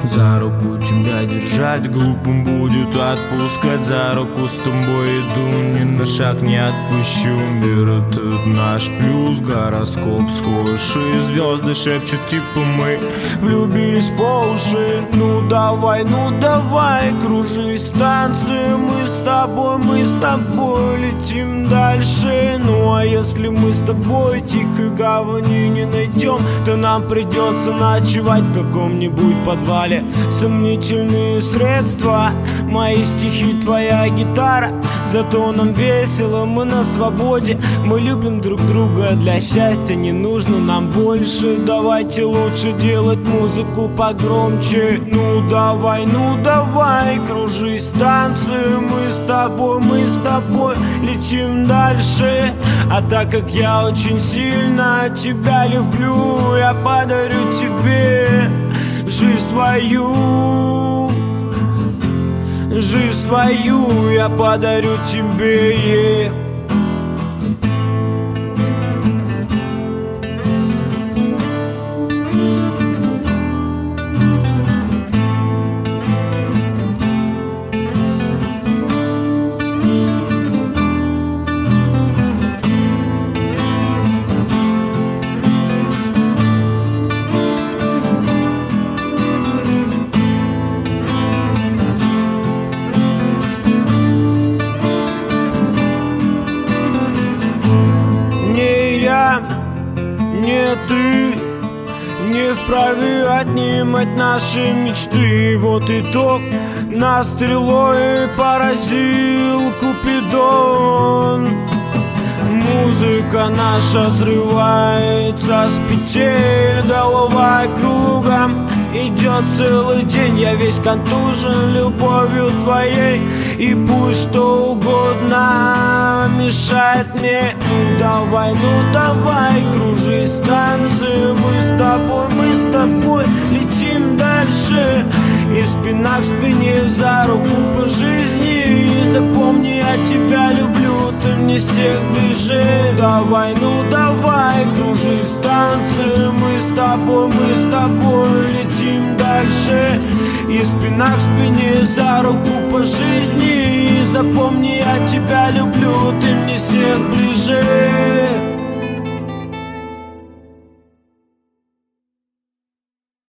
За руку тебя держать глупым будет отпускать. За руку с тобой иду, ни на шаг не отпущу. Мир этот наш плюс, гороскоп схожий. Звезды шепчут типа мы влюбились по уши. Ну давай, кружись станции. Мы с тобой летим дальше. Ну а если мы с тобой тихой гавани не найдем, то нам придется ночевать в каком-нибудь подвале. Сомнительные средства, мои стихи, твоя гитара. Зато нам весело, мы на свободе. Мы любим друг друга, для счастья не нужно нам больше. Давайте лучше делать музыку погромче. Ну давай, кружись станцию. Мы с тобой летим дальше. А так как я очень сильно тебя люблю, я подарю тебе жизнь свою, я подарю тебе. Не ты не вправе отнимать наши мечты. Вот итог, нас стрелой поразил Купидон. Музыка наша срывается с петель, голова кругом идет целый день. Я весь контужен любовью твоей, и пусть что угодно мешает мне. Ну давай, кружись станцию. Мы с тобой летим дальше. И спина к спине, за руку по жизни. И запомни, я тебя люблю, ты мне всех ближе. Давай, кружись станцию. Мы с тобой летим дальше. И спина к спине, за руку по жизни. И запомни, я тебя люблю, ты мне всех ближе.